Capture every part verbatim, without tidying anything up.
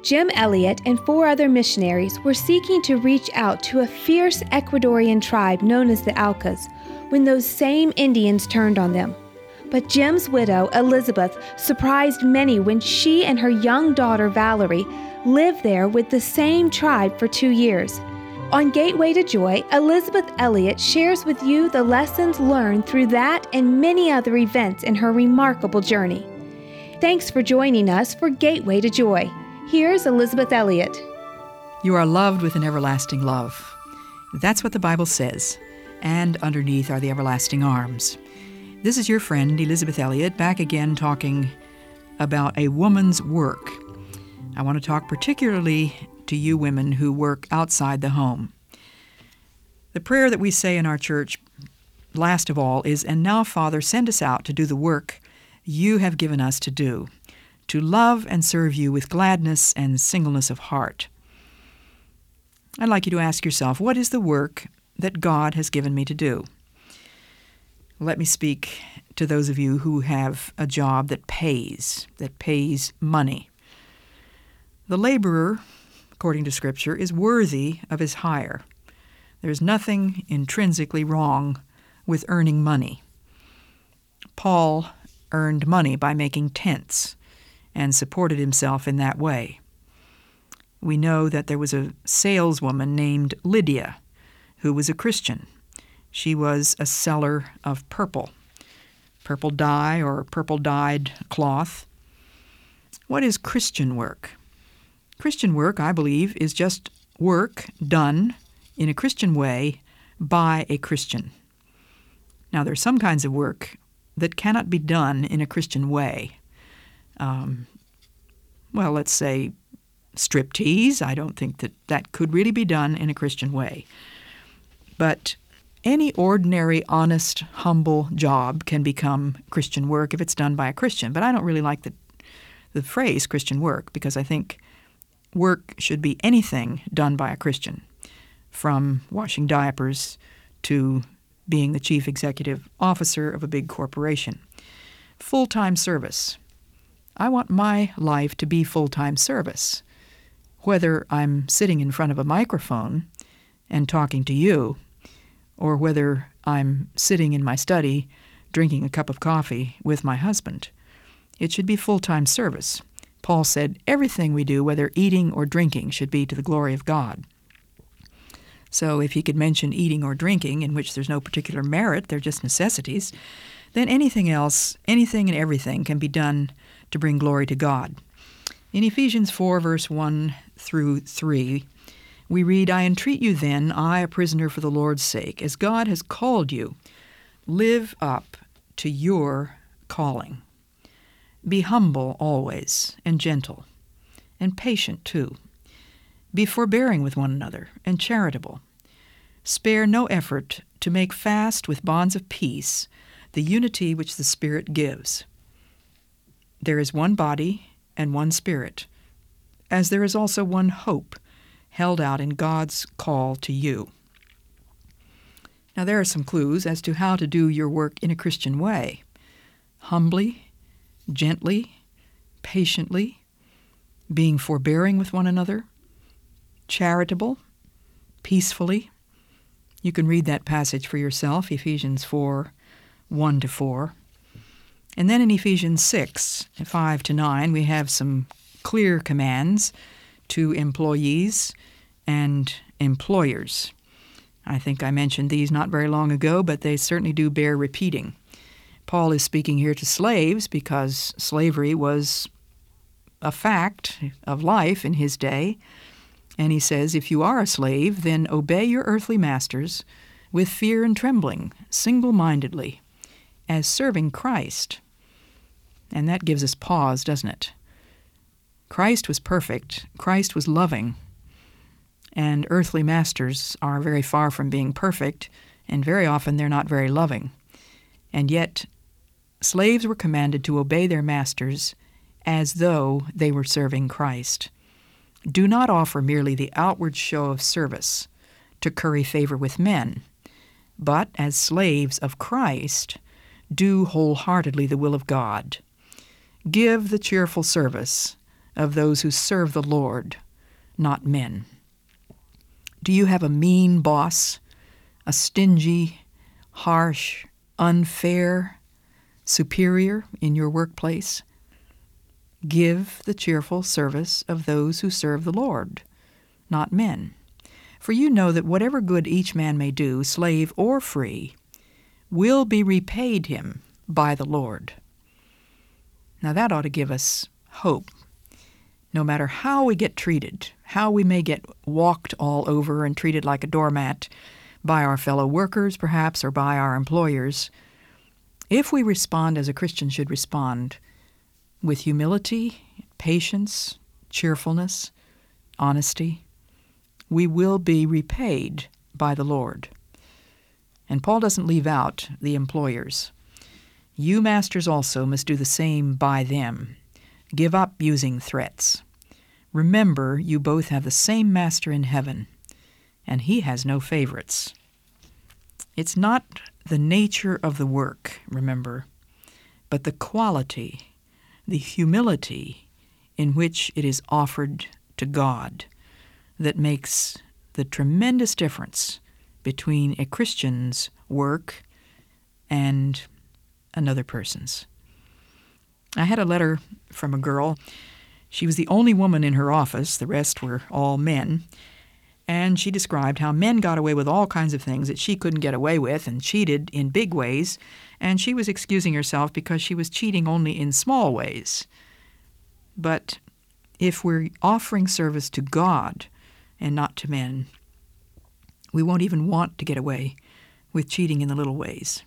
Jim Elliot and four other missionaries were seeking to reach out to a fierce Ecuadorian tribe known as the Aucas when those same Indians turned on them. But Jim's widow, Elizabeth, surprised many when she and her young daughter, Valerie, lived there with the same tribe for two years. On Gateway to Joy, Elizabeth Elliot shares with you the lessons learned through that and many other events in her remarkable journey. Thanks for joining us for Gateway to Joy. Here's Elizabeth Elliot. You are loved with an everlasting love. That's what the Bible says. And underneath are the everlasting arms. This is your friend, Elizabeth Elliot, back again talking about a woman's work. I want to talk particularly to you women who work outside the home. The prayer that we say in our church, last of all, is, "And now, Father, send us out to do the work you have given us to do, to love and serve you with gladness and singleness of heart." I'd like you to ask yourself, what is the work that God has given me to do? Let me speak to those of you who have a job that pays, that pays money. The laborer, according to Scripture, is worthy of his hire. There's nothing intrinsically wrong with earning money. Paul earned money by making tents and supported himself in that way. We know that there was a saleswoman named Lydia who was a Christian. She was a seller of purple, purple dye or purple-dyed cloth. What is Christian work? Christian work, I believe, is just work done in a Christian way by a Christian. Now, there are some kinds of work that cannot be done in a Christian way. Um, well, let's say striptease. I don't think that that could really be done in a Christian way. But any ordinary, honest, humble job can become Christian work if it's done by a Christian. But I don't really like the, the phrase Christian work, because I think work should be anything done by a Christian, from washing diapers to being the chief executive officer of a big corporation. Full-time service. I want my life to be full-time service. Whether I'm sitting in front of a microphone and talking to you, or whether I'm sitting in my study drinking a cup of coffee with my husband, it should be full-time service. Paul said everything we do, whether eating or drinking, should be to the glory of God. So if he could mention eating or drinking, in which there's no particular merit, they're just necessities, then anything else, anything and everything can be done to bring glory to God. In Ephesians four, verse one through three, we read, "I entreat you then, I, a prisoner for the Lord's sake, as God has called you, live up to your calling. Be humble always, and gentle, and patient too. Be forbearing with one another, and charitable. Spare no effort to make fast with bonds of peace the unity which the Spirit gives. There is one body and one Spirit, as there is also one hope held out in God's call to you." Now there are some clues as to how to do your work in a Christian way. Humbly, gently, patiently, being forbearing with one another, charitable, peacefully. You can read that passage for yourself, Ephesians four, one to four. And then in Ephesians six, five to nine, we have some clear commands to employees and employers. I think I mentioned these not very long ago, but they certainly do bear repeating. Paul is speaking here to slaves because slavery was a fact of life in his day. And he says, if you are a slave, then obey your earthly masters with fear and trembling, single-mindedly, as serving Christ. And that gives us pause, doesn't it? Christ was perfect. Christ was loving. And earthly masters are very far from being perfect, and very often they're not very loving. And yet, slaves were commanded to obey their masters as though they were serving Christ. Do not offer merely the outward show of service to curry favor with men, but as slaves of Christ, do wholeheartedly the will of God. Give the cheerful service of those who serve the Lord, not men. Do you have a mean boss, a stingy, harsh, unfair superior in your workplace? Give the cheerful service of those who serve the Lord, not men. For you know that whatever good each man may do, slave or free, will be repaid him by the Lord. Now that ought to give us hope. No matter how we get treated, how we may get walked all over and treated like a doormat by our fellow workers, perhaps, or by our employers, if we respond as a Christian should respond, with humility, patience, cheerfulness, honesty, we will be repaid by the Lord. And Paul doesn't leave out the employers. You masters also must do the same by them. Give up using threats. Remember, you both have the same master in heaven, and he has no favorites. It's not the nature of the work, remember, but the quality, the humility in which it is offered to God that makes the tremendous difference between a Christian's work and another person's. I had a letter from a girl. She was the only woman in her office. The rest were all men. And she described how men got away with all kinds of things that she couldn't get away with and cheated in big ways, and she was excusing herself because she was cheating only in small ways. But if we're offering service to God and not to men, we won't even want to get away with cheating in the little ways.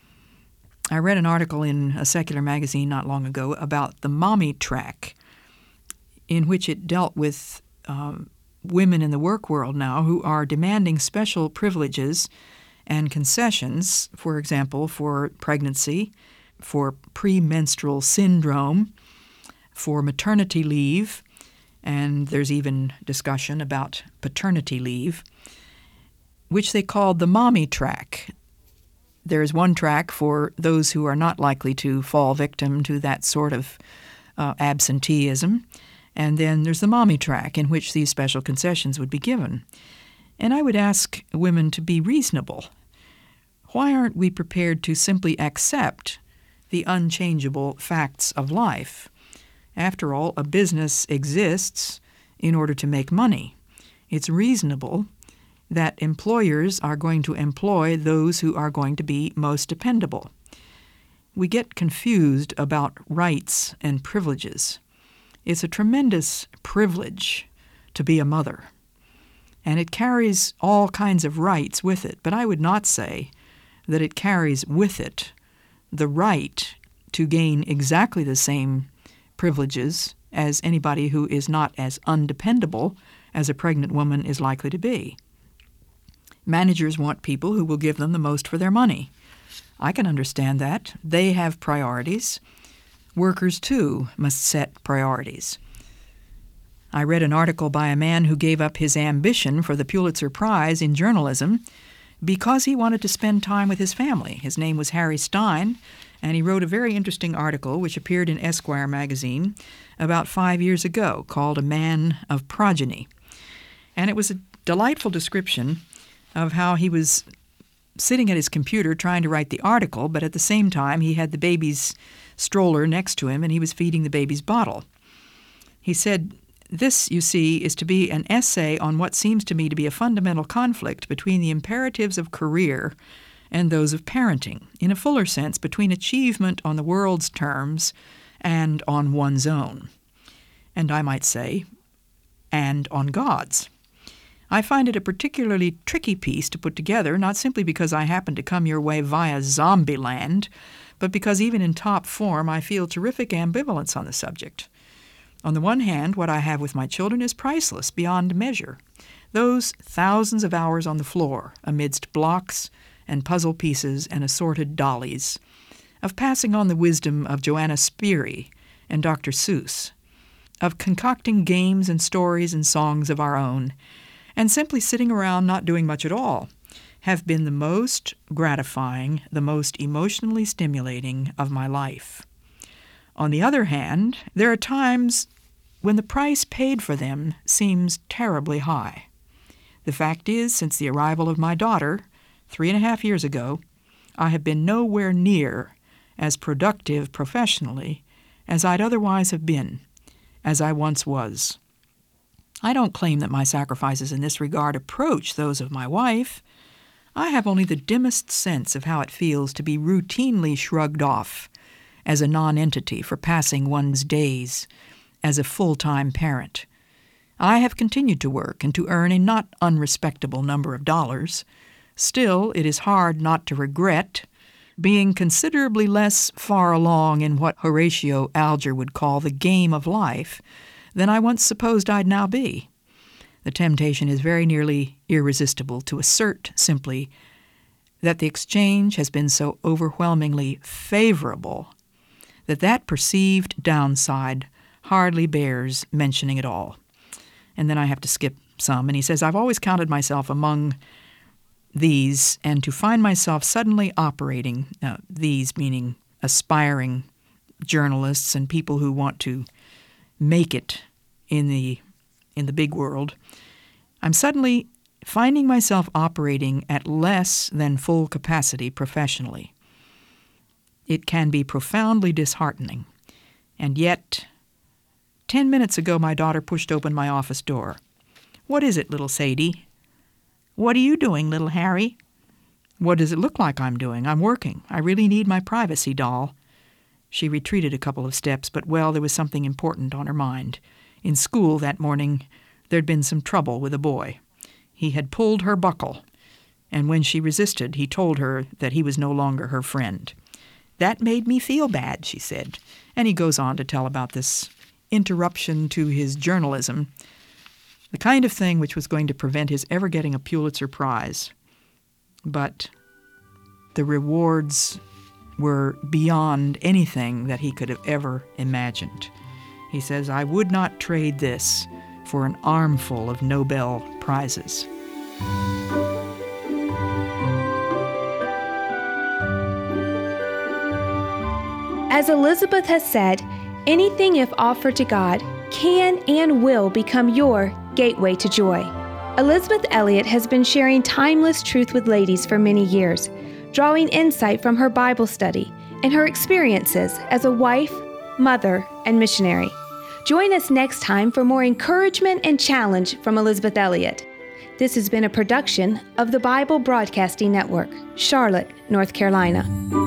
I read an article in a secular magazine not long ago about the mommy track, in which it dealt with um, women in the work world now who are demanding special privileges and concessions, for example, for pregnancy, for premenstrual syndrome, for maternity leave, and there's even discussion about paternity leave, which they called the mommy track. There's one track for those who are not likely to fall victim to that sort of uh, absenteeism, and then there's the mommy track in which these special concessions would be given. And I would ask women to be reasonable. Why aren't we prepared to simply accept the unchangeable facts of life? After all, a business exists in order to make money. It's reasonable that employers are going to employ those who are going to be most dependable. We get confused about rights and privileges. It's a tremendous privilege to be a mother, and it carries all kinds of rights with it, but I would not say that it carries with it the right to gain exactly the same privileges as anybody who is not as undependable as a pregnant woman is likely to be. Managers want people who will give them the most for their money. I can understand that. They have priorities. Workers, too, must set priorities. I read an article by a man who gave up his ambition for the Pulitzer Prize in journalism because he wanted to spend time with his family. His name was Harry Stein, and he wrote a very interesting article which appeared in Esquire magazine about five years ago called A Man of Progeny. And it was a delightful description of how he was sitting at his computer trying to write the article, but at the same time he had the baby's stroller next to him and he was feeding the baby's bottle. He said, "This, you see, is to be an essay on what seems to me to be a fundamental conflict between the imperatives of career and those of parenting, in a fuller sense between achievement on the world's terms and on one's own. And I might say, and on God's. I find it a particularly tricky piece to put together, not simply because I happen to come your way via Zombieland, but because even in top form I feel terrific ambivalence on the subject. On the one hand, what I have with my children is priceless beyond measure. Those thousands of hours on the floor, amidst blocks and puzzle pieces and assorted dollies, of passing on the wisdom of Joanna Spyri and Doctor Seuss, of concocting games and stories and songs of our own, and simply sitting around not doing much at all, have been the most gratifying, the most emotionally stimulating of my life. On the other hand, there are times when the price paid for them seems terribly high. The fact is, since the arrival of my daughter, three and a half years ago, I have been nowhere near as productive professionally as I'd otherwise have been, as I once was. I don't claim that my sacrifices in this regard approach those of my wife. I have only the dimmest sense of how it feels to be routinely shrugged off as a non-entity for passing one's days as a full-time parent. I have continued to work and to earn a not unrespectable number of dollars. Still, it is hard not to regret being considerably less far along in what Horatio Alger would call the game of life than I once supposed I'd now be. The temptation is very nearly irresistible to assert simply that the exchange has been so overwhelmingly favorable that that perceived downside hardly bears mentioning at all. And then I have to skip some, and he says, I've always counted myself among these, and to find myself suddenly operating, uh, these meaning aspiring journalists and people who want to make it in the in the big world, I'm suddenly finding myself operating at less than full capacity professionally. It can be profoundly disheartening. And yet, ten minutes ago my daughter pushed open my office door. What is it, little Sadie? What are you doing, little Harry? What does it look like I'm doing? I'm working. I really need my privacy, doll. She retreated a couple of steps, but, well, there was something important on her mind. In school that morning, there'd been some trouble with a boy. He had pulled her buckle, and when she resisted, he told her that he was no longer her friend. That made me feel bad, she said. And he goes on to tell about this interruption to his journalism, the kind of thing which was going to prevent his ever getting a Pulitzer Prize. But the rewards were beyond anything that he could have ever imagined. He says, I would not trade this for an armful of Nobel Prizes. As Elizabeth has said, anything if offered to God can and will become your gateway to joy. Elizabeth Elliot has been sharing timeless truth with ladies for many years, drawing insight from her Bible study and her experiences as a wife, mother, and missionary. Join us next time for more encouragement and challenge from Elizabeth Elliot. This has been a production of the Bible Broadcasting Network, Charlotte, North Carolina.